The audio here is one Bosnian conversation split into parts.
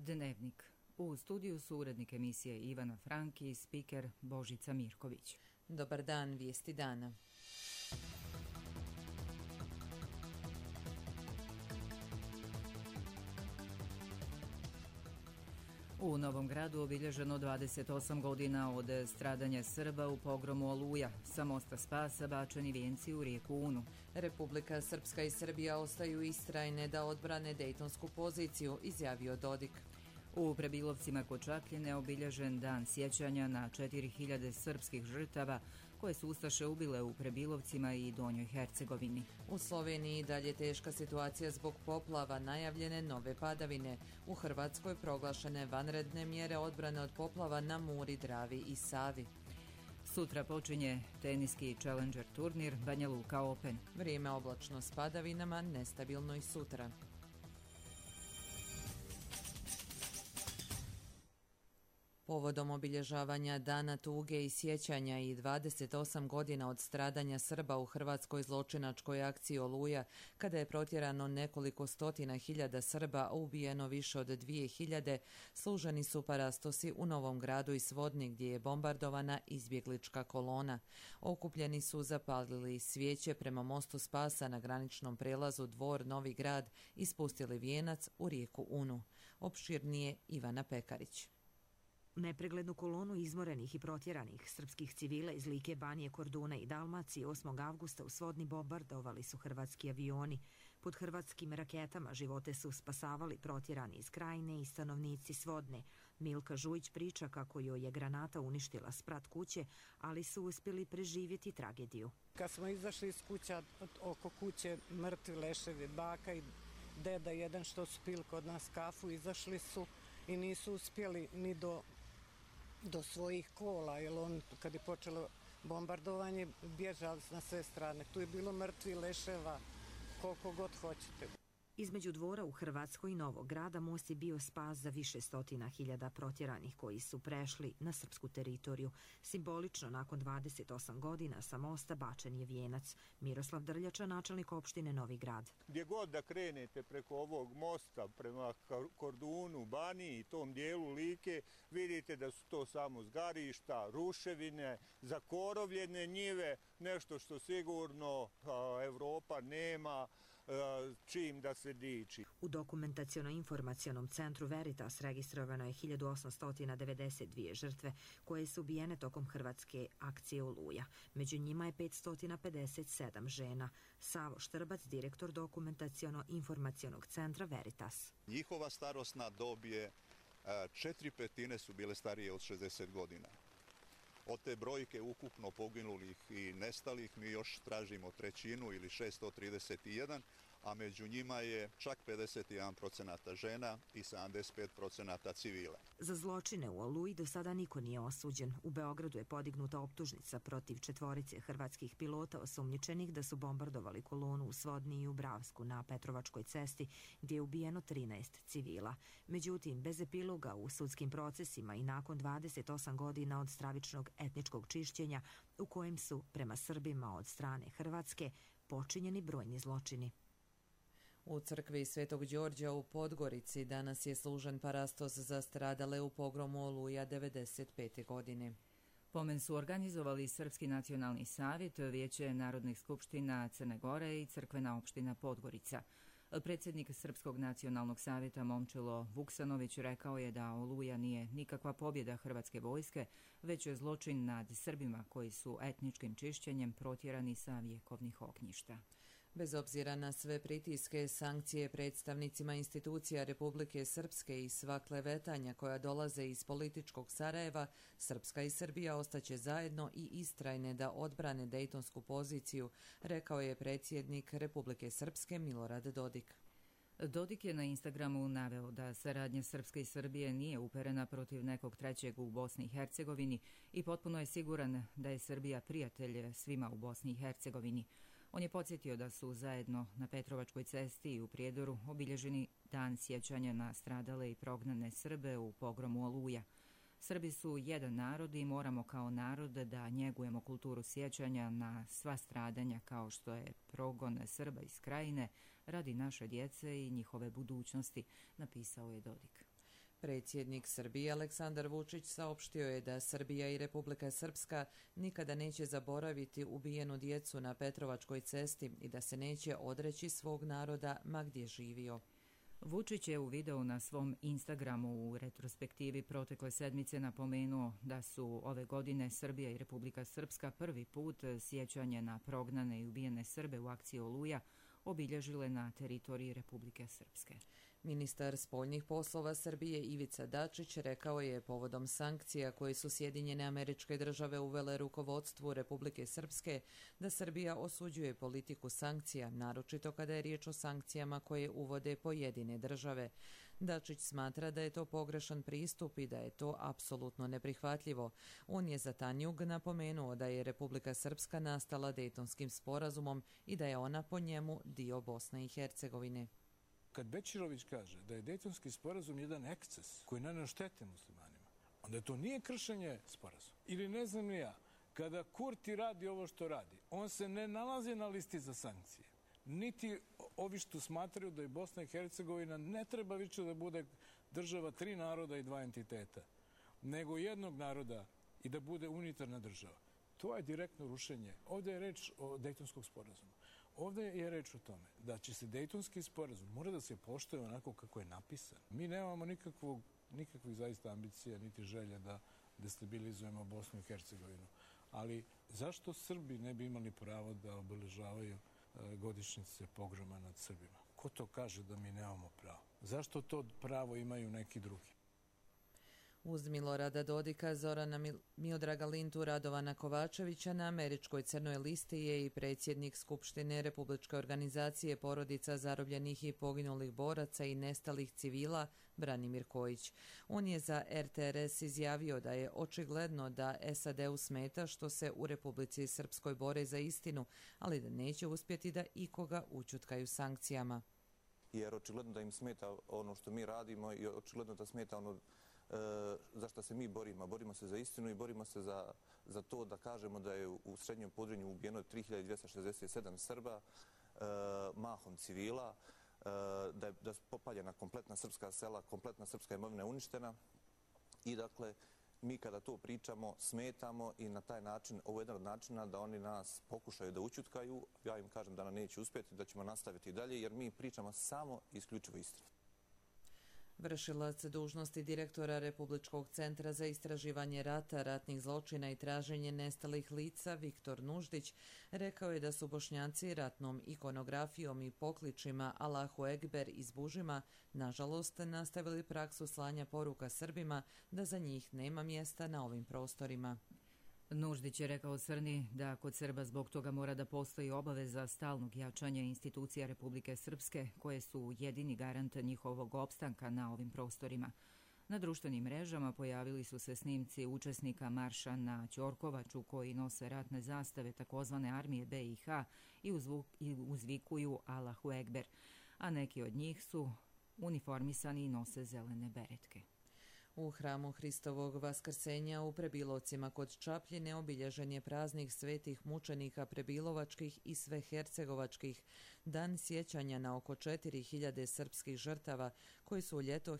Dnevnik. U studiju su urednik emisije Ivana Franki i spiker Božica Mirković. Dobar dan, vijesti dana. U Novom Gradu obilježeno 28 godina od stradanja Srba u pogromu Oluja. Sa mosta Spasa bačeni vijenci u rijeku Unu. Republika Srpska i Srbija ostaju istrajne da odbrane dejtonsku poziciju, izjavio Dodik. U Prebilovcima kod Čapljine obilježen dan sjećanja na 4000 srpskih žrtava koje su ustaše ubile u Prebilovcima i Donjoj Hercegovini. U Sloveniji dalje teška situacija zbog poplava, najavljene nove padavine. U Hrvatskoj proglašene vanredne mjere odbrane od poplava na Muri, Dravi i Savi. Sutra počinje teniski Challenger turnir Banja Luka Open. Vrijeme oblačno s padavinama, nestabilno i sutra. Povodom obilježavanja Dana tuge i sjećanja i 28 godina od stradanja Srba u hrvatskoj zločinačkoj akciji Oluja, kada je protjerano nekoliko stotina hiljada Srba, a ubijeno više od 2000, služeni su parastosi u Novom Gradu i Svodni, gdje je bombardovana izbjeglička kolona. Okupljeni su zapalili svijeće prema mostu Spasa na graničnom prelazu Dvor Novi Grad i spustili vijenac u rijeku Unu. Opširnije Ivana Pekarić. Nepreglednu kolonu izmorenih i protjeranih srpskih civila iz Like, Banije, Korduna i Dalmacije 8. avgusta u Svodni bombardovali su hrvatski avioni. Pod hrvatskim raketama živote su spasavali protjerani iz Krajine i stanovnici Svodne. Milka Žujić priča kako joj je granata uništila sprat kuće, ali su uspjeli preživjeti tragediju. Kad smo izašli iz kuća, oko kuće mrtvi leševi, baka i deda jedan što su pili kod nas kafu, izašli su i nisu uspjeli ni do svojih kola, jer on kad je počelo bombardovanje bježali na sve strane. Tu je bilo mrtvi leševa koliko god hoćete. Između Dvora u Hrvatskoj i Novog Grada most je bio spas za više stotina hiljada protjeranih koji su prešli na srpsku teritoriju. Simbolično, nakon 28 godina sa mosta bačen je vijenac. Miroslav Drljača, načelnik opštine Novi Grad. Gdje god da krenete preko ovog mosta prema Kordunu, Baniji i tom dijelu Like, vidite da su to samo zgarišta, ruševine, zakorovljene njive, nešto što sigurno Evropa nema čim da se diči. U dokumentaciono-informacionom centru Veritas registrovano je 1892 žrtve koje su ubijene tokom hrvatske akcije Oluja. Među njima je 557 žena. Savo Štrbac, direktor dokumentaciono-informacionog centra Veritas. Njihova starosna dob je 4/5 su bile starije od 60 godina. Od te brojke ukupno poginulih i nestalih mi još tražimo trećinu ili 631, a među njima je čak 51% žena i 75% civila. Za zločine u Oluji do sada niko nije osuđen. U Beogradu je podignuta optužnica protiv 4 hrvatskih pilota osumnjičenih da su bombardovali kolonu u Svodni i u Bravsku na Petrovačkoj cesti, gdje je ubijeno 13 civila. Međutim, bez epiloga u sudskim procesima i nakon 28 godina od stravičnog etničkog čišćenja u kojem su prema Srbima od strane Hrvatske počinjeni brojni zločini. U crkvi Svetog Đorđa u Podgorici danas je služen parastos za stradale u pogromu Oluja 95. godine. Pomen su organizovali Srpski nacionalni savjet, Vijeće narodnih skupština Crne Gore i crkvena opština Podgorica. Predsjednik Srpskog nacionalnog savjeta Momčilo Vuksanović rekao je da Oluja nije nikakva pobjeda hrvatske vojske, već je zločin nad Srbima koji su etničkim čišćenjem protjerani sa vjekovnih ognjišta. Bez obzira na sve pritiske, sankcije predstavnicima institucija Republike Srpske i sva klevetanja koja dolaze iz političkog Sarajeva, Srpska i Srbija ostaće zajedno i istrajne da odbrane dejtonsku poziciju, rekao je predsjednik Republike Srpske Milorad Dodik. Dodik je na Instagramu naveo da saradnja Srpske i Srbije nije uperena protiv nekog trećeg u Bosni i Hercegovini i potpuno je siguran da je Srbija prijatelj svima u Bosni i Hercegovini. On je podsjetio da su zajedno na Petrovačkoj cesti i u Prijedoru obilježeni dan sjećanja na stradale i prognane Srbe u pogromu Oluja. Srbi su jedan narod i moramo kao narod da njegujemo kulturu sjećanja na sva stradanja kao što je progon Srba iz Krajine radi naše djece i njihove budućnosti, napisao je Dodik. Predsjednik Srbije Aleksandar Vučić saopštio je da Srbija i Republika Srpska nikada neće zaboraviti ubijenu djecu na Petrovačkoj cesti i da se neće odreći svog naroda ma gdje živio. Vučić je u videu na svom Instagramu u retrospektivi protekle sedmice napomenuo da su ove godine Srbija i Republika Srpska prvi put sjećanje na prognane i ubijene Srbe u akciji Oluja obilježile na teritoriji Republike Srpske. Ministar spoljnih poslova Srbije Ivica Dačić rekao je povodom sankcija koje su Sjedinjene Američke Države uvele rukovodstvu Republike Srpske da Srbija osuđuje politiku sankcija, naročito kada je riječ o sankcijama koje uvode pojedine države. Dačić smatra da je to pogrešan pristup i da je to apsolutno neprihvatljivo. On je za Tanjug napomenuo da je Republika Srpska nastala Dejtonskim sporazumom i da je ona po njemu dio Bosne i Hercegovine. Kad Bečirović kaže da je Dejtonski sporazum jedan eksces koji naneo štete muslimanima, onda to nije kršenje sporazuma. Ili ne znam ni ja, kada Kurti radi ovo što radi, on se ne nalazi na listi za sankcije. Niti ovi što smatraju da je Bosna i Hercegovina ne treba više da bude država 3 naroda i 2 entiteta, nego jednog naroda i da bude unitarna država. To je direktno rušenje. Ovdje je reč o Dejtonskom sporazumu. Ovdje je reč o tome da će se Dejtonski sporazum mora da se poštuje onako kako je napisan. Mi nemamo nikakvih zaista ambicija niti želje da destabilizujemo Bosnu i Hercegovinu. Ali zašto Srbi ne bi imali pravo da obeležavaju godišnjice pogroma nad Srbima? Ko to kaže da mi nemamo pravo? Zašto to pravo imaju neki drugi? Uz Milorada Dodika, Zorana Miodraga Lintu, Radovana Kovačevića na američkoj crnoj listi je i predsjednik Skupštine Republičke organizacije porodica zarobljenih i poginulih boraca i nestalih civila Branimir Kojić. On je za RTRS izjavio da je očigledno da SAD-u smeta što se u Republici Srpskoj bore za istinu, ali da neće uspjeti da ikoga ućutkaju sankcijama. Jer očigledno da im smeta ono što mi radimo i očigledno da smeta ono za što se mi borimo. Borimo se za istinu i borimo se za to da kažemo da je u Srednjem Podrinju ubijeno 3267 Srba, mahom civila, da je popaljena kompletna srpska sela, kompletna srpska imovina uništena i dakle mi kada to pričamo smetamo i na taj način, ovo je jedan od načina da oni nas pokušaju da ućutkaju. Ja im kažem da nam neće uspjeti, da ćemo nastaviti dalje jer mi pričamo samo isključivo istinu. Vršilac dužnosti direktora Republičkog centra za istraživanje rata, ratnih zločina i traženje nestalih lica Viktor Nuždić rekao je da su Bošnjaci ratnom ikonografijom i pokličima Allahu Ekber iz Bužima nažalost nastavili praksu slanja poruka Srbima da za njih nema mjesta na ovim prostorima. Nuždić je rekao Crni da kod Srba zbog toga mora da postoji obaveza stalnog jačanja institucija Republike Srpske, koje su jedini garant njihovog opstanka na ovim prostorima. Na društvenim mrežama pojavili su se snimci učesnika marša na Ćorkovaču koji nose ratne zastave takozvane armije BiH i uzvikuju Allahu Ekber, a neki od njih su uniformisani i nose zelene beretke. U hramu Hristovog vaskrsenja u Prebilovcima kod Čapljine obilježen je praznik svetih mučenika prebilovačkih i svehercegovačkih, dan sjećanja na oko 4000 srpskih žrtava koji su u ljeto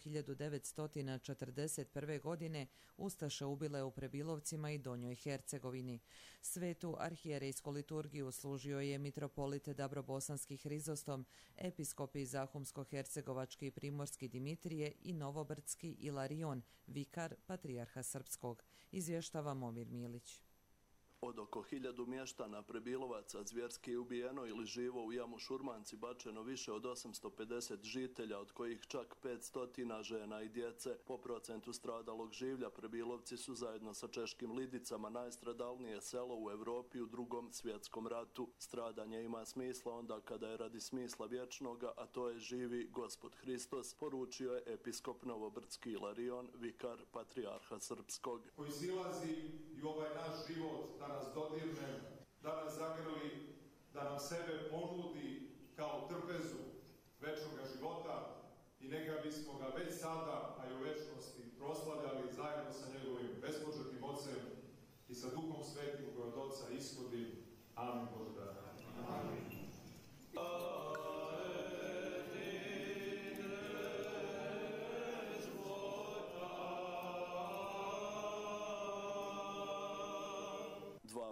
1941. godine ustaše ubile u Prebilovcima i Donjoj Hercegovini. Svetu arhijerejsku liturgiju služio je mitropolit Dabrobosanski Hrizostom, episkopi Zahumsko-hercegovački i Primorski Dimitrije i Novobrdski Ilarion, vikar Patrijarha Srpskog, izvještava Momir Milić. Od oko 1000 mještana Prebilovaca zvjerski je ubijeno ili živo u jamu Šurmanci bačeno više od 850 žitelja, od kojih čak 500 žena i djece. Po procentu stradalog življa Prebilovci su zajedno sa češkim Lidicama najstradalnije selo u Evropi u Drugom svjetskom ratu. Stradanje ima smisla onda kada je radi smisla vječnoga, a to je živi Gospod Hristos, poručio je episkop Novobrdski Ilarion, vikar Patrijarha Srpskog. Proizilazi i ovaj naš život da nas dodirne, da nas zagrli, da nam sebe ponudi kao trpezu večnog života i neka bismo ga već sada, a i u večnosti proslavljali zajedno sa njegovim bespočetnim Ocem i sa Duhom Svetim koji od Oca ishodi. Amin Bože da. Amin.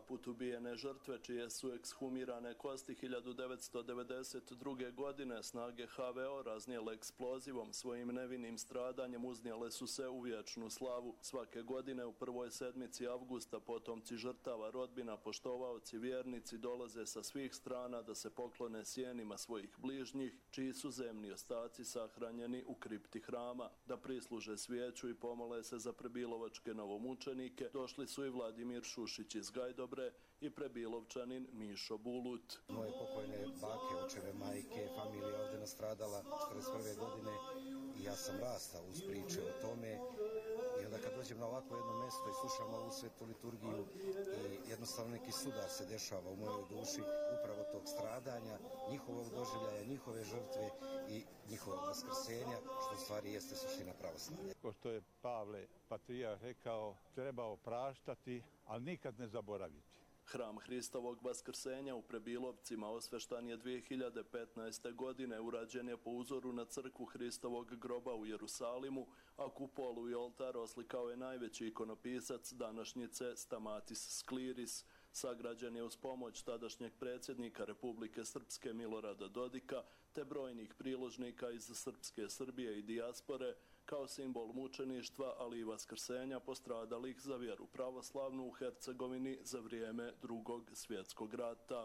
put ubijene žrtve čije su ekshumirane kosti 1992. godine snage HVO raznijele eksplozivom, svojim nevinim stradanjem uznijele su se u vječnu slavu. Svake godine u prvoj sedmici avgusta potomci žrtava, rodbina, poštovaoci, vjernici dolaze sa svih strana da se poklone sjenima svojih bližnjih, čiji su zemni ostaci sahranjeni u kripti hrama, da prisluže svijeću i pomole se za prebilovačke novomučenike. Došli su i Vladimir Šušić iz Gajdobre i prebilovčanin Mišo Bulut. Moje pokojne bake, očeve, majke, familija ovdje nastradala 41. godine i ja sam rastao uz priče o tome. I onda kad dođem na ovako jedno mjesto i slušam ovu svetu liturgiju i jednostavno neki sudar se dešava u mojoj duši upravo tog stradanja, njihovog doživljaja, njihove žrtve i njihovog vaskrsenja, što u stvari jeste suština pravoslavlja. Ko što je Pavle Patrijarh rekao, treba opraštati, ali nikad ne zaboraviti. Hram Hristovog vaskrsenja u Prebilovcima osveštan je 2015. godine, urađen je po uzoru na crkvu Hristovog groba u Jerusalimu, a kupolu i oltar oslikao je najveći ikonopisac današnjice Stamatis Skliris. Sagrađen je uz pomoć tadašnjeg predsjednika Republike Srpske Milorada Dodika te brojnih priložnika iz Srpske Srbije i dijaspore kao simbol mučeništva, ali i vaskrsenja postradalih za vjeru pravoslavnu u Hercegovini za vrijeme Drugog svjetskog rata.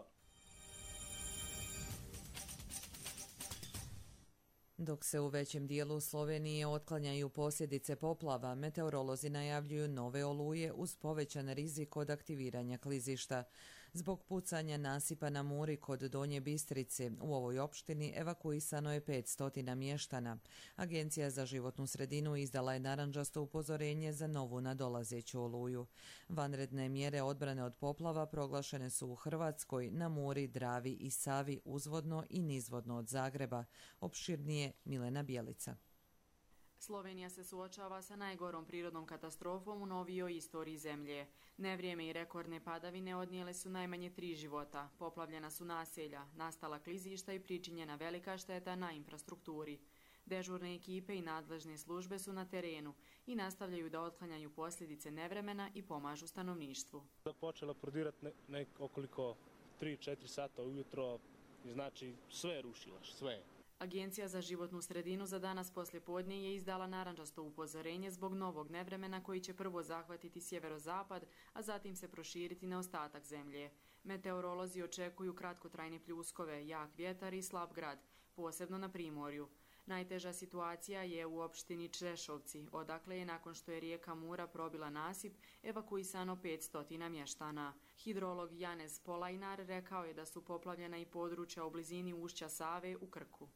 Dok se u većem dijelu Slovenije otklanjaju posljedice poplava, meteorolozi najavljuju nove oluje uz povećan rizik od aktiviranja klizišta. Zbog pucanja nasipa na Muri kod Donje Bistrice u ovoj opštini evakuisano je 500 mještana. Agencija za životnu sredinu izdala je narandžasto upozorenje za novu nadolazeću oluju. Vanredne mjere odbrane od poplava proglašene su u Hrvatskoj, na Muri, Dravi i Savi uzvodno i nizvodno od Zagreba. Opširnije Milena Bjelica. Slovenija se suočava sa najgorom prirodnom katastrofom u novijoj istoriji zemlje. Nevrijeme i rekordne padavine odnijele su najmanje 3 života, poplavljena su naselja, nastala klizišta i pričinjena velika šteta na infrastrukturi. Dežurne ekipe i nadležne službe su na terenu i nastavljaju da otklanjaju posljedice nevremena i pomažu stanovništvu. Počela prodirati okoliko 3-4 sata ujutro, znači sve je rušila, sve. Agencija za životnu sredinu za danas poslijepodne je izdala narandžasto upozorenje zbog novog nevremena koji će prvo zahvatiti sjeverozapad, a zatim se proširiti na ostatak zemlje. Meteorolozi očekuju kratkotrajne pljuskove, jak vjetar i slab grad, posebno na primorju. Najteža situacija je u opštini Črešovci, odakle je nakon što je rijeka Mura probila nasip evakuisano 500 mještana. Hidrolog Janez Polajnar rekao je da su poplavljena i područja u blizini ušća Save u Krku.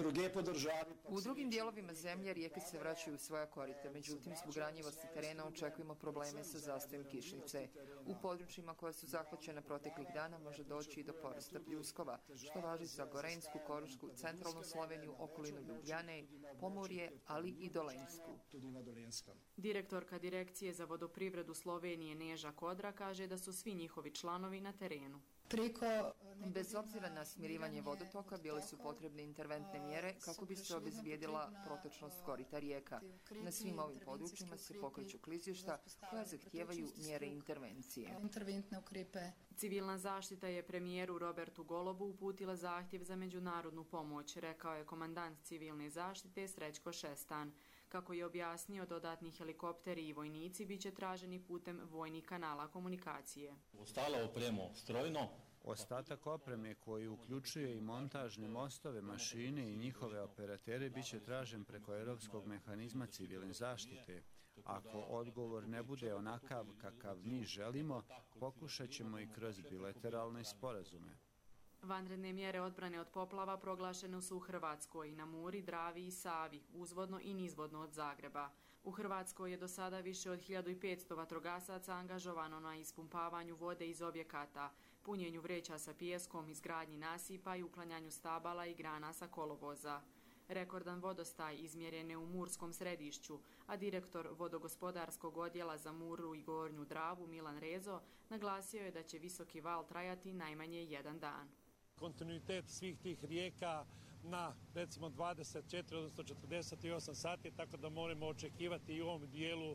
U drugim dijelovima zemlje rijeke se vraćaju u svoja korita, međutim zbog ranjivosti terena očekujemo probleme sa zastojem kišnice. U područjima koja su zahvaćena proteklih dana može doći i do porasta pljuskova, što važi za Gorensku, Korušku, centralnu Sloveniju, okolinu Ljubljane, Pomorje, ali i Dolensku. Direktorka Direkcije za vodoprivredu Slovenije Neža Kodra kaže da su svi njihovi članovi na terenu. Bez obzira na smirivanje vodotoka bile su potrebne interventne mjere kako bi se obezbijedila protočnost korita rijeka. Na svim ovim područjima se pokreću klizišta koja zahtijevaju mjere intervencije. Civilna zaštita je premijeru Robertu Golobu uputila zahtjev za međunarodnu pomoć, rekao je komandant civilne zaštite Srećko Šestan. Kako je objasnio, dodatni helikopteri i vojnici biće traženi putem vojnih kanala komunikacije. Ostala opremo strojno. Ostatak opreme koji uključuje i montažne mostove, mašine i njihove operatere biće tražen preko Europskog mehanizma civilne zaštite. Ako odgovor ne bude onakav kakav mi želimo, pokušat ćemo i kroz bilateralne sporazume. Vanredne mjere odbrane od poplava proglašene su u Hrvatskoj, na Muri, Dravi i Savi, uzvodno i nizvodno od Zagreba. U Hrvatskoj je do sada više od 1500 vatrogasaca angažovano na ispumpavanju vode iz objekata, punjenju vreća sa pijeskom, izgradnji nasipa i uklanjanju stabala i grana sa kolovoza. Rekordan vodostaj izmjeren je u Murskom Središću, a direktor vodogospodarskog odjela za Muru i Gornju Dravu Milan Rezo naglasio je da će visoki val trajati najmanje 1 dan. Kontinuitet svih tih rijeka na recimo 24, odnosno 48 sati, tako da moramo očekivati i u ovom dijelu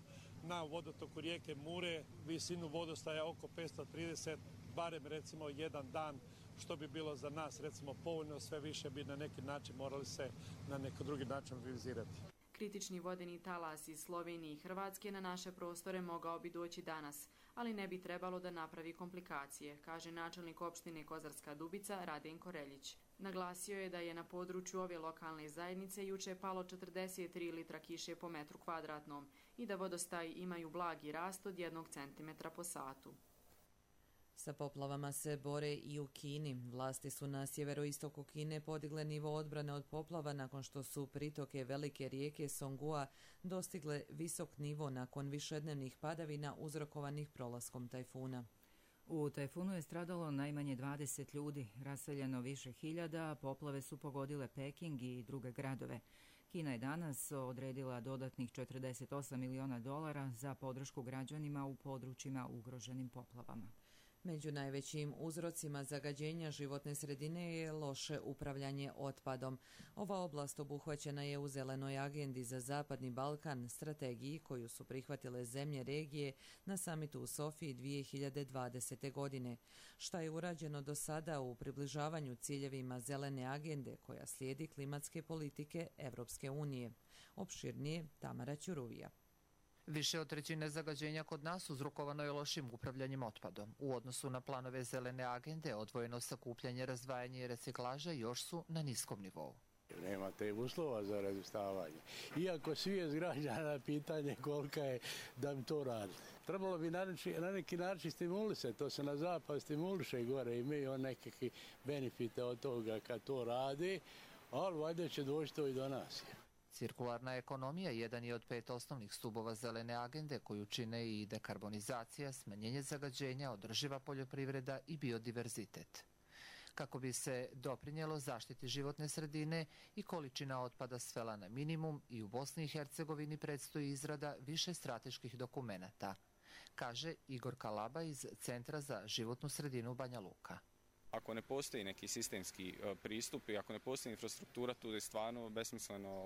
na vodotoku rijeke Mure, visinu vodostaja oko 530, barem recimo jedan dan, što bi bilo za nas recimo povoljno, sve više bi na neki način morali se na neki drugi način organizirati. Kritični vodeni talas iz Slovenije i Hrvatske na naše prostore mogao bi doći danas, ali ne bi trebalo da napravi komplikacije, kaže načelnik opštine Kozarska Dubica Radenko Reljić. Naglasio je da je na području ove lokalne zajednice juče palo 43 litra kiše po metru kvadratnom i da vodostaji imaju blagi rast od 1 centimetra po satu. Sa poplavama se bore i u Kini. Vlasti su na sjeveroistoku Kine podigle nivo odbrane od poplava nakon što su pritoke velike rijeke Songhua dostigle visok nivo nakon višednevnih padavina uzrokovanih prolaskom tajfuna. U tajfunu je stradalo najmanje 20 ljudi, raseljeno više hiljada, a poplave su pogodile Peking i druge gradove. Kina je danas odredila dodatnih $48 miliona za podršku građanima u područjima ugroženim poplavama. Među najvećim uzrocima zagađenja životne sredine je loše upravljanje otpadom. Ova oblast obuhvaćena je u Zelenoj agendi za Zapadni Balkan, strategiji koju su prihvatile zemlje regije na samitu u Sofiji 2020. godine. Šta je urađeno do sada u približavanju ciljevima Zelene agende koja slijedi klimatske politike Evropske unije? Opširnije Tamara Ćuruvija. Više od trećine zagađenja kod nas uzrokovano je lošim upravljanjem otpadom. U odnosu na planove Zelene agende, odvojeno sakupljanje, razdvajanje i reciklaža još su na niskom nivou. Nemate uslova za razvrstavanje. Iako svijest građana pitanje kolika je da bi to radili. Trebalo bi na neki način stimulisati, to se na zapad stimuliše gore, imaju nekakve benefite od toga kad to radi, ali valjda će doći to i do nas. Cirkularna ekonomija jedan je od 5 osnovnih stubova Zelene agende koju čine i dekarbonizacija, smanjenje zagađenja, održiva poljoprivreda i biodiverzitet. Kako bi se doprinjelo zaštiti životne sredine i količina otpada svela na minimum, i u Bosni i Hercegovini predstoji izrada više strateških dokumenata, kaže Igor Kalaba iz Centra za životnu sredinu Banja Luka. Ako ne postoji neki sistemski pristup i ako ne postoji infrastruktura, tu je stvarno besmisleno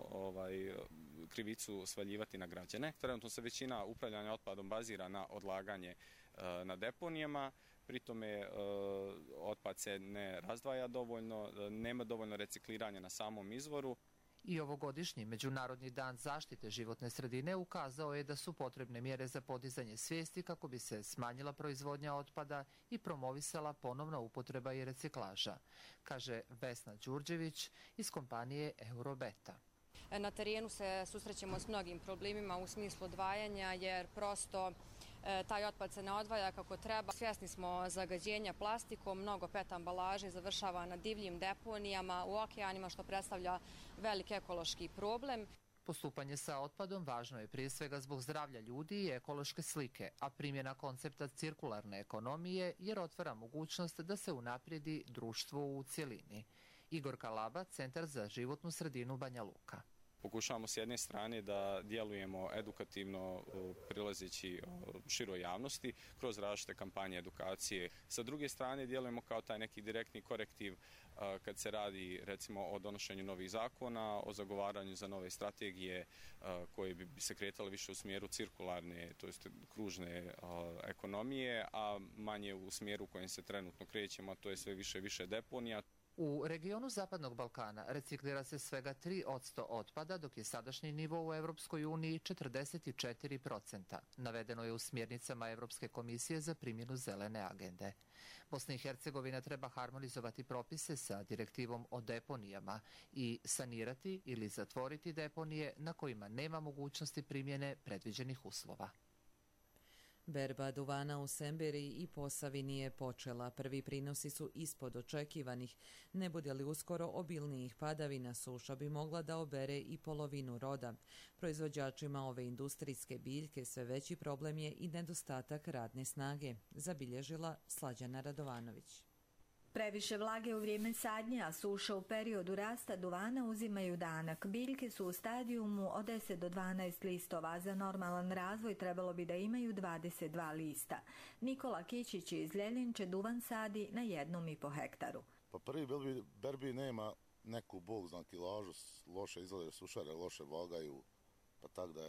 krivicu svaljivati na građane. Trenutno se većina upravljanja otpadom bazira na odlaganje na deponijama, pritome otpad se ne razdvaja dovoljno, nema dovoljno recikliranja na samom izvoru. I ovogodišnji Međunarodni dan zaštite životne sredine ukazao je da su potrebne mjere za podizanje svijesti kako bi se smanjila proizvodnja otpada i promovisala ponovna upotreba i reciklaža, kaže Vesna Đurđević iz kompanije Eurobeta. Na terenu se susrećemo s mnogim problemima u smislu odvajanja jer prosto taj otpad se ne odvaja kako treba. Svjesni smo zagađenja plastikom, mnogo PET ambalaže završava na divljim deponijama u okeanima što predstavlja velik ekološki problem. Postupanje sa otpadom važno je prije svega zbog zdravlja ljudi i ekološke slike, a primjena koncepta cirkularne ekonomije jer otvara mogućnost da se unaprijedi društvo u cjelini. Igor Kalaba, Centar za životnu sredinu Banja Luka. Pokušavamo s jedne strane da djelujemo edukativno prilazeći široj javnosti kroz različite kampanje edukacije. Sa druge strane djelujemo kao taj neki direktni korektiv kad se radi recimo o donošenju novih zakona, o zagovaranju za nove strategije koje bi se kretale više u smjeru cirkularne, to jest kružne ekonomije, a manje u smjeru u kojem se trenutno krećemo, a to je sve više i više deponija. U regionu Zapadnog Balkana reciklira se svega 3% otpada, dok je sadašnji nivo u Evropskoj uniji 44%. Navedeno je u smjernicama Evropske komisije za primjenu Zelene agende. Bosna i Hercegovina treba harmonizovati propise sa direktivom o deponijama i sanirati ili zatvoriti deponije na kojima nema mogućnosti primjene predviđenih uslova. Berba duvana u Semberiji i Posavini je počela. Prvi prinosi su ispod očekivanih. Ne bude li uskoro obilnijih padavina, suša bi mogla da obere i polovinu roda. Proizvođačima ove industrijske biljke sve veći problem je i nedostatak radne snage, zabilježila Slađana Radovanović. Previše vlage u vrijeme sadnje, a suša u periodu rasta duvana uzimaju danak. Biljke su u stadijumu od 10 do 12 listova. Za normalan razvoj trebalo bi da imaju 22 lista. Nikola Kićić iz Ljelinče duvan sadi na 1,5 hektaru. Pa prvi berbi nema neku bog zna kilažu, loše izgledaju sušare, loše vagaju, pa tako da je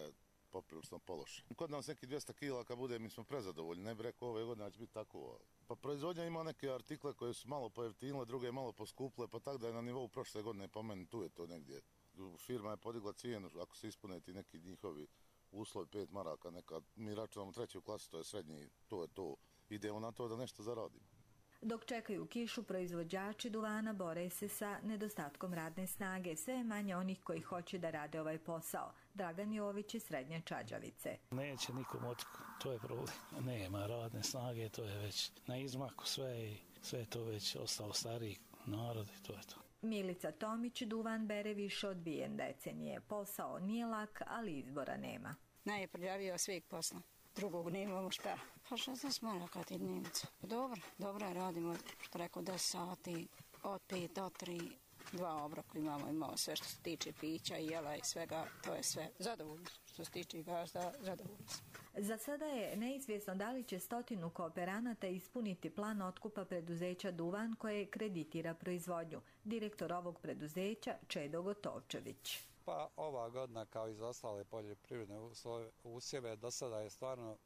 poprilično pološe. Kod nas neki 200 kila kad bude, mi smo prezadovoljni, ne bi rekao ove godine će biti tako. Pa proizvodnja ima neke artikle koje su malo pojeftinile, druge malo poskuple, pa tako da je na nivou prošle godine, po meni tu je to negdje. Firma je podigla cijenu, ako se ispune ti neki njihovi uslovi, 5 maraka, neka, mi računamo 3. klasu, to je srednji, to je to. Idemo na to da nešto zaradimo. Dok čekaju kišu, proizvođači duvana bore se sa nedostatkom radne snage. Sve je manje onih koji hoće da rade ovaj posao. Dragan Jović iz Srednje Čađavice. Neće nikom otiku, to je problem. Nema radne snage, to je već na izmaku sve i sve je to već ostalo stariji narod i to je to. Milica Tomić duvan bere više od 2 decenije. Posao nije lak, ali izbora nema. Najprljavija sveg posla. Drugog nemamo šta. Pa 16 maraka ti dnevnica. Dobro radimo, što rekao 10 sati, od 5 do 3, 2 obroka imamo sve što se tiče pića i jela i svega, to je sve. Zadovoljno, što se tiče gazda, zadovoljno. Za sada je neizvjesno da li će 100 kooperanata ispuniti plan otkupa preduzeća Duvan koje kreditira proizvodnju. Direktor ovog preduzeća Čedo Gotovčević. Pa ova godina kao i za ostale poljoprivredne usjeve do sada je stvarno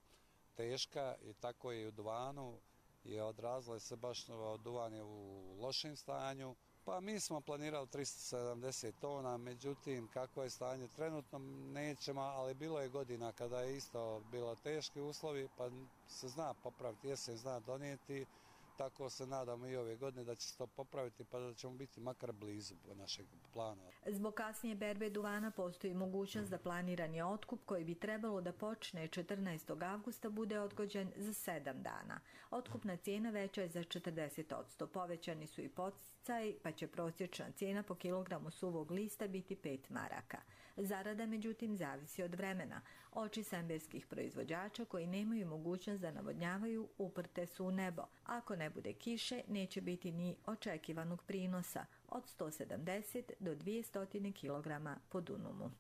teška i tako i u duvanu i odrazila se baš duvan je u lošem stanju. Pa mi smo planirali 370 tona, međutim kako je stanje trenutno nećemo, ali bilo je godina kada je isto bilo teški uslovi pa se zna popraviti, jesen zna donijeti. Tako se nadamo i ove godine da će se to popraviti pa da ćemo biti makar blizu našeg plana. Zbog kasnije berbe duvana postoji mogućnost da planirani otkup koji bi trebalo da počne 14. avgusta bude odgođen za 7 dana. Otkupna cijena veća je za 40%. Povećani su i podsticaji pa će prosječna cijena po kilogramu suvog lista biti 5 maraka. Zarada međutim zavisi od vremena. Oči semberskih proizvođača koji nemaju mogućnost da navodnjavaju uprte su u nebo. Ako ne bude kiše, neće biti ni očekivanog prinosa od 170 do 200 kg po dunumu.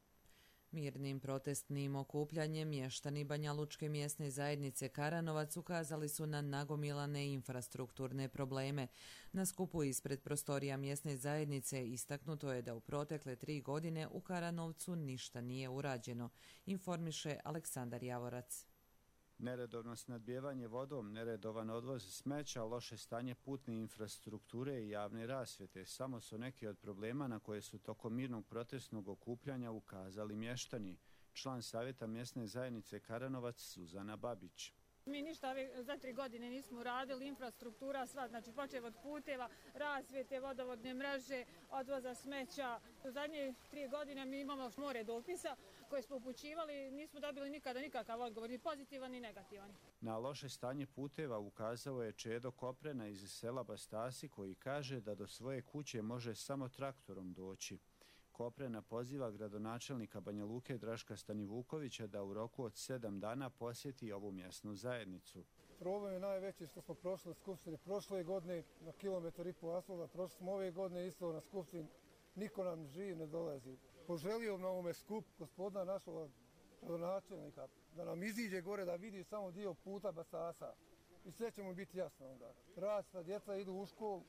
Mirnim protestnim okupljanjem mještani Banjalučke mjesne zajednice Karanovac ukazali su na nagomilane infrastrukturne probleme. Na skupu ispred prostorija mjesne zajednice istaknuto je da u protekle 3 godine u Karanovcu ništa nije urađeno, informiše Aleksandar Javorac. Neredovno snadbijevanje vodom, neredovan odvoz smeća, loše stanje putne infrastrukture i javne rasvjete samo su neki od problema na koje su tokom mirnog protestnog okupljanja ukazali mještani. Član savjeta mjesne zajednice Karanovac Suzana Babić. Mi ništa za 3 godine nismo radili, infrastruktura sva, znači počev od puteva, rasvjete, vodovodne mreže, odvoza smeća. U zadnje 3 godine mi imamo more dopisa koje smo upućivali, nismo dobili nikada nikakav odgovor, ni pozitivan ni negativan. Na loše stanje puteva ukazao je Čedo Koprena iz sela Bastasi koji kaže da do svoje kuće može samo traktorom doći. Koprena poziva gradonačelnika Banja Luke Draška Stanivukovića da u roku od 7 dana posjeti ovu mjesnu zajednicu. Problem je najveći što smo prošli na skupštini prošle godine na 1,5 km asfalta, prošli smo ove godine isto na skupštini, niko nam živ ne dolazi. Poželio na ovome skup gospodina našeg gradonačelnika da nam iziđe gore da vidi samo dio puta Bastasa i sve će mu biti jasno onda. Rasta, djeca idu u školu,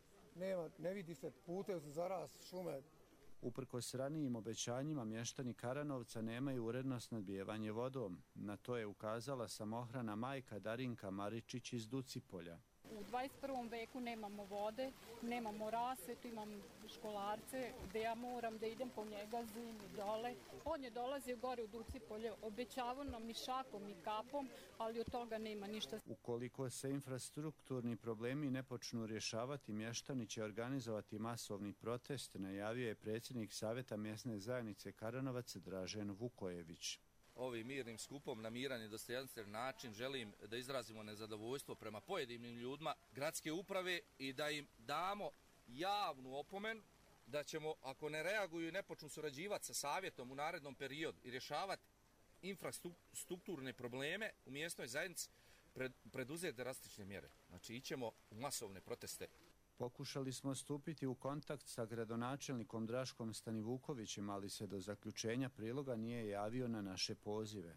ne vidi se putev za zarast, šume. Uprkos ranijim obećanjima mještani Karanovca nemaju uredno snadbijevanje vodom. Na to je ukazala samohrana majka Darinka Maričić iz Ducipolja. U 21. veku nemamo vode, nemamo rasvetu, imam školarce gdje ja moram da idem po njega zimi dole. On je dolazio gore u Ducipolje, obećavao nam i šakom i kapom, ali od toga nema ništa. Ukoliko se infrastrukturni problemi ne počnu rješavati, mještani će organizovati masovni protest, najavio je predsjednik Savjeta mjesne zajednice Karanovac Dražen Vukojević. Ovim mirnim skupom na miran i dostojanstven način želim da izrazimo nezadovoljstvo prema pojedinim ljudima gradske uprave i da im damo javnu opomenu da ćemo, ako ne reaguju i ne počnu surađivati sa savjetom u narednom periodu i rješavati infrastrukturne probleme u mjesnoj zajednici, preduzeti drastične mjere. Znači, ićemo u masovne proteste. Pokušali smo stupiti u kontakt sa gradonačelnikom Draškom Stanivukovićem, ali se do zaključenja priloga nije javio na naše pozive.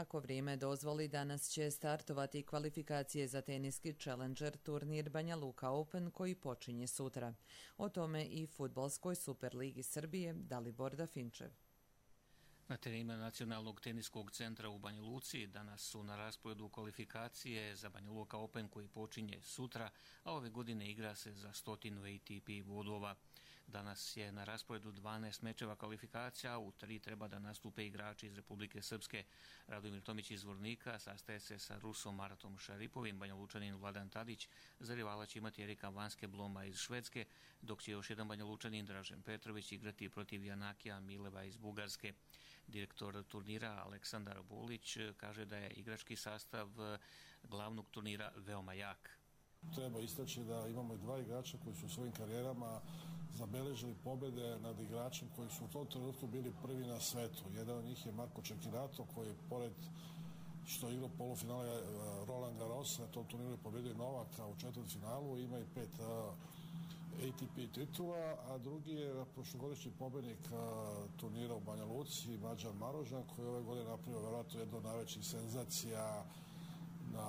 Ako vrijeme dozvoli, danas će startovati kvalifikacije za teniski Challenger turnir Banja Luka Open koji počinje sutra. O tome i fudbalskoj Superligi Srbije Dalibor Dafinčev. Na terenima Nacionalnog teniskog centra u Banja Luci danas su na rasporedu kvalifikacije za Banja Luka Open koji počinje sutra, a ove godine igra se za 100 ATP bodova. Danas je na rasporedu 12 mečeva kvalifikacija, u 3 treba da nastupe igrači iz Republike Srpske. Radomir Tomić iz Zvornika sastaje se sa Rusom Maratom Šaripovim, Banjalučanin Vladan Tadić, za rivala će imati Erika Vanske-Bloma iz Švedske, dok će još jedan Banjalučanin Dražen Petrović igrati protiv Janakija Mileva iz Bugarske. Direktor turnira Aleksandar Bulić kaže da je igrački sastav glavnog turnira veoma jak. Treba istaći da imamo 2 igrača koji su u svojim karijerama zabeležili pobjede nad igračem koji su u tom trenutku bili prvi na svetu. Jedan od njih je Marko Čekinato koji je pored što je igrao polufinale Roland Garrosa, na tom turniru je pobjedio Novaka u četvrtfinalu, ima i 5 ATP titula, a drugi je prošlogodišnji pobjednik turnira u Banja Luci, Mađar Marožan, koji je ove godine napravio vjerojatno jednu od najvećih senzacija na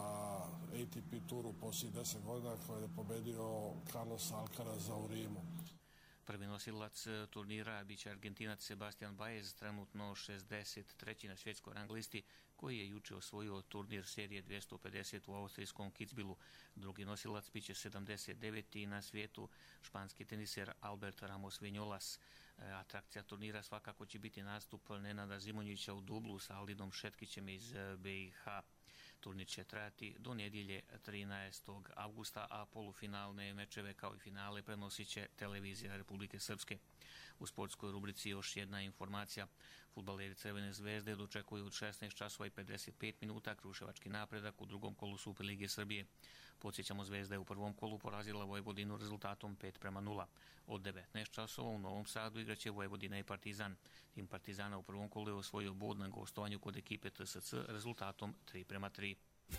ATP turu posljednjih 10 godina, koji je pobedio Carlos Alcaraza u Rimu. Prvi nosilac turnira biće Argentinac Sebastian Baez, trenutno 63. na svjetskoj rang listi, koji je juče osvojio turnir serije 250 u austrijskom Kitzbühelu. Drugi nosilac biće 79. na svijetu, španski teniser Albert Ramos Vinjolas. Atrakcija turnira svakako će biti nastup Nenada Zimonjića u dublu sa Aldinom Šetkićem iz BiH. Turnir će trajati do nedjelje 13. avgusta, a polufinalne mečeve kao i finale prenosit će televizija Republike Srpske. U sportskoj rubrici još jedna informacija. Fudbaleri Crvene zvezde dočekuju od 16 časova i 55 minuta kruševački napredak u drugom kolu Superlige Srbije. Podsjećamo, Zvezda je u prvom kolu porazila Vojvodinu rezultatom 5:0. Od 19 časova u Novom Sadu igraće Vojvodina i Partizan. Tim Partizana u prvom kolu je osvojio bod na gostovanju kod ekipe TSC rezultatom 3:3.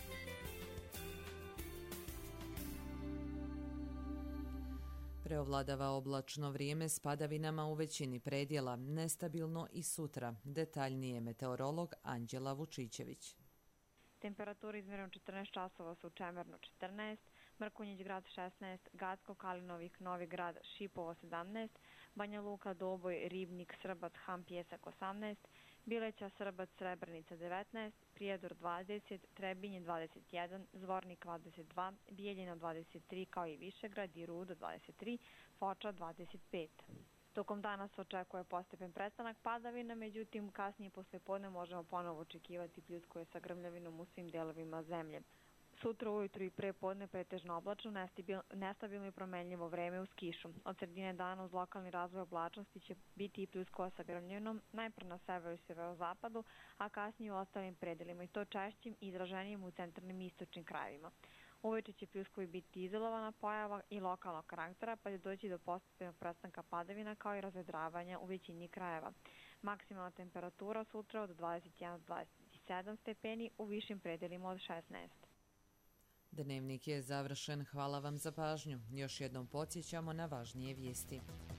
Preovladava oblačno vrijeme s padavinama u većini predjela, nestabilno i sutra. Detaljnije meteorolog Anđela Vučićević. Temperatura izmjerena 14 časova su Čemerno 14, Mrkonjić grad 16, Gacko, Kalinovik, Novi grad, Šipovo 17, Banja Luka, Doboj, Ribnik, Srbac, Ham, Pjesak 18, Bileća, Srbac, Srebrenica 19, Prijedor 20, Trebinje 21, Zvornik 22, Bijeljina 23, kao i Višegrad i Rudo 23, Foča 25. Tokom dana se očekuje postepen prestanak padavina, međutim kasnije poslijepodne možemo ponovo očekivati pljuskuje sa grmljavinom u svim delovima zemlje. Sutra ujutru i pre podne pretežno oblačno, nestabilno i promenljivo vreme uz kišu. Od sredine dana uz lokalni razvoj oblačnosti će biti i pljuskova sa grmljavinom, najpre na severu i severozapadu, a kasnije u ostalim predelima i to češćim i izraženijim u centralnim i istočnim krajevima. Uveče će pljuskovi biti izolovana pojava i lokalnog karaktera, pa će doći do postepenog prestanka padavina kao i razvedravanja u većini krajeva. Maksimalna temperatura sutra od 21 do 27 stepeni, u višim predelima od 16. Dnevnik je završen. Hvala vam za pažnju. Još jednom podsjećamo na važnije vijesti.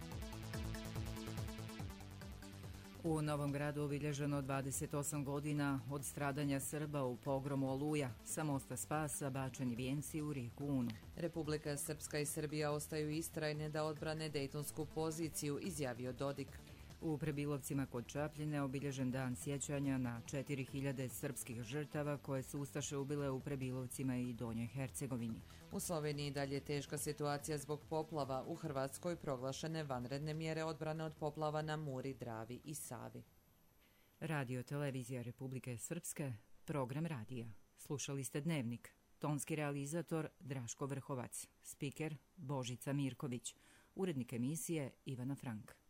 U Novom Gradu obilježeno 28 godina od stradanja Srba u pogromu Oluja. Sa mosta Spasa bačeni vijenci u rijeku Unu. Republika Srpska i Srbija ostaju istrajne da odbrane dejtonsku poziciju, izjavio Dodik. U Prebilovcima kod Čapljine obilježen dan sjećanja na 4000 srpskih žrtava koje su ustaše ubile u Prebilovcima i Donjoj Hercegovini. U Sloveniji dalje teška situacija zbog poplava. U Hrvatskoj proglašene vanredne mjere odbrane od poplava na Muri, Dravi i Savi. Radio Televizija Republike Srpske, program radija. Slušali ste Dnevnik. Tonski realizator Draško Vrhovac. Spiker Božica Mirković. Urednik emisije Ivana Frank.